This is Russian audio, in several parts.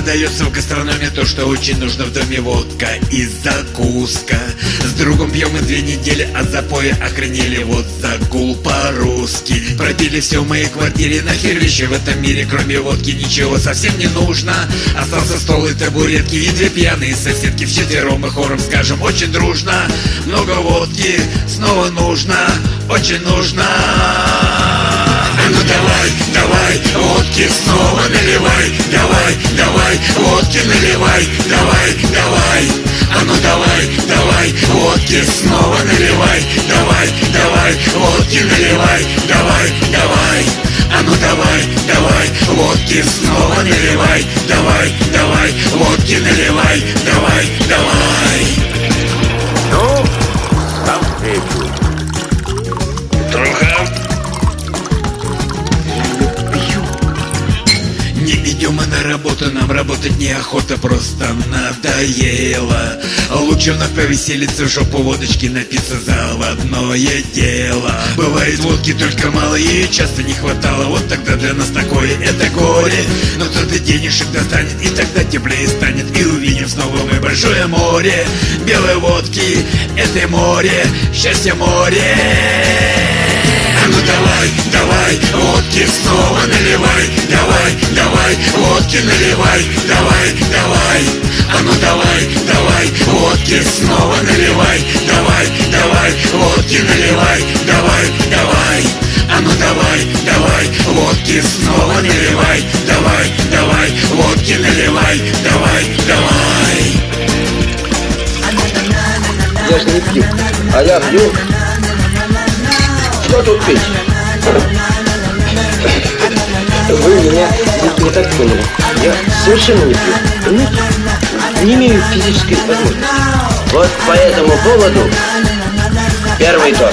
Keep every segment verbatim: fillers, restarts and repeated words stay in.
подается в гастрономе то, что очень нужно в доме: водка и закуска. С другом пьем и две недели от запоя охренели. Вот загул по-русски. Пропили все в моей квартире, нахер вещи в этом мире, кроме водки ничего совсем не нужно. Остался стол и табуретки и две пьяные соседки. Вчетвером мы хором скажем очень дружно: много водки снова нужно, очень нужно. А ну давай, давай, водки снова наливай. Давай, давай, водки наливай. Давай, давай. А ну давай, давай, водки снова наливай. Давай, давай, водки наливай. Давай, давай. А ну давай, давай, водки снова наливай. Давай, давай, водки наливай. Давай, давай. Ну, там встречу. Труха. Не идем мы на работу, нам работать неохота, просто надоело. Лучше вновь повеселиться, в жопу водочки напиться, заводное дело. Бывает водки только мало, ее часто не хватало. Вот тогда для нас такое это горе. Но кто-то денежек достанет, и тогда теплее станет. И увидим снова мы большое море белой водки, это море, счастье море. А ну давай, давай, водки снова наливай. Давай, давай, водки наливай. Давай, давай. А ну давай, давай, водки снова наливай. Давай, давай, водки наливай. Давай, давай. А ну давай, давай, водки снова наливай. Давай, давай, водки наливай. Давай, давай. Я же не пью, а я пью. Что тут пить? Вы меня не так поняли. Я совершенно не пью. Понимаете? Не имею физической возможности. Вот по этому поводу первый тост.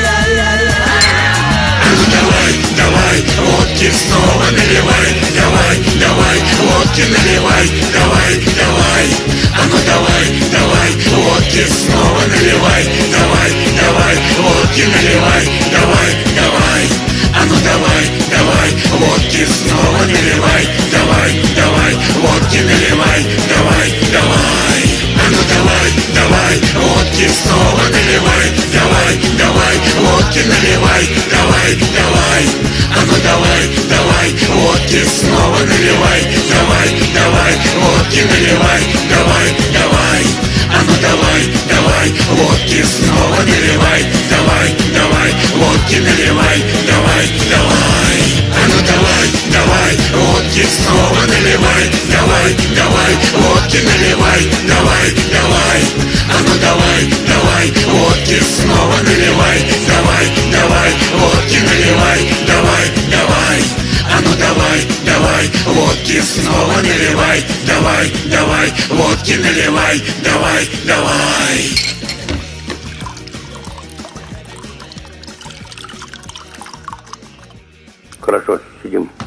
Давай, давай, водки снова наливай. Давай, давай, водки наливай. Давай, давай. А ну давай, давай, водки снова наливай. Давай, давай, водки наливай. Давай, давай. А ну давай, давай, водки снова наливай. Давай, давай, водки наливай. Давай, давай. А ну давай, давай, водки снова наливай. Давай, давай, водки наливай. Давай, давай. А ну давай, давай, водки снова наливай. Давай, давай, водки наливай. Давай, давай. А ну давай, давай, водки снова наливай. Давай, давай, водки наливай. Давай, давай. А ну давай, давай, водки снова наливай. Давай, давай, водки наливай. Давай, давай. А ну давай, давай, водки снова наливай. Давай, давай, водки наливай. Давай, давай. А ну давай, давай, водки снова наливай. Давай, давай, водки наливай. Давай, давай. Хорошо, сидим.